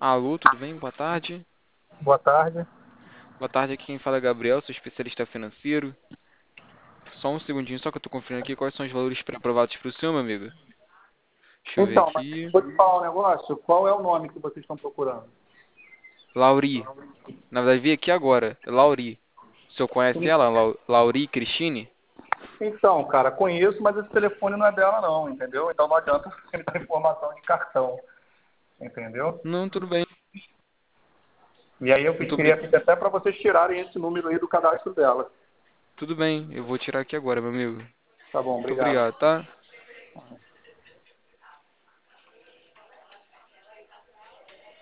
Alô, tudo bem? Boa tarde. Boa tarde. Boa tarde, aqui quem fala é Gabriel, sou especialista financeiro. Só um segundinho, só que eu tô conferindo aqui quais são os valores pré-aprovados pro seu, meu amigo. Deixa eu ver Então, mas aqui. vou te falar um negócio. Qual é o nome que vocês estão procurando? Lauri. Na verdade, vi aqui agora. Lauri. O senhor conhece ela? Lauri Cristine? Então, cara, conheço, mas esse telefone não é dela não, entendeu? Então não adianta você me dar informação de cartão, entendeu? Não, tudo bem. E aí eu Muito queria bem. pedir até para vocês tirarem esse número aí do cadastro dela. Tudo bem, eu vou tirar aqui agora, meu amigo. Tá bom, Muito obrigado. obrigado, tá?